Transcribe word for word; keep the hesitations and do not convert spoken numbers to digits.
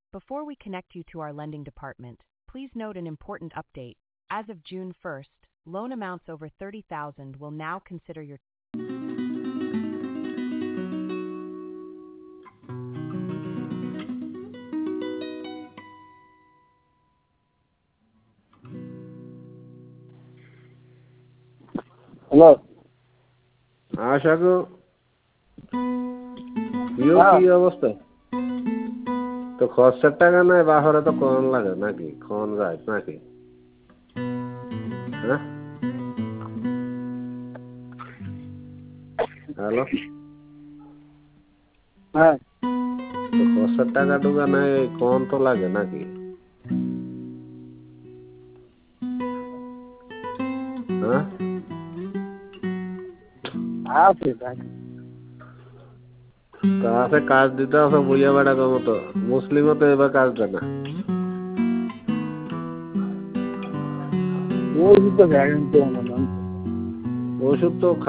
Before we connect you to our lending department, please note an important update. As of June first, loan amounts over thirty thousand will now consider your hello আশাকু ইউ কি অবস্থা তো খরচের টাকা নাই বাহরে তো কোন লাগে নাকি কোন যায় নাকি হ্যাঁ হ্যালো হ্যাঁ তো খরচের টাকা টুকা নাই কোন তো লাগে নাকি হ্যাঁ আছে তাহলে কাজ দিতে হবে বুঝিয়ে বেড়া মতো মুসলিমও তো এবার কাজ দেয় না ওষুধ তো গ্যারেন্টি ওষুধ তো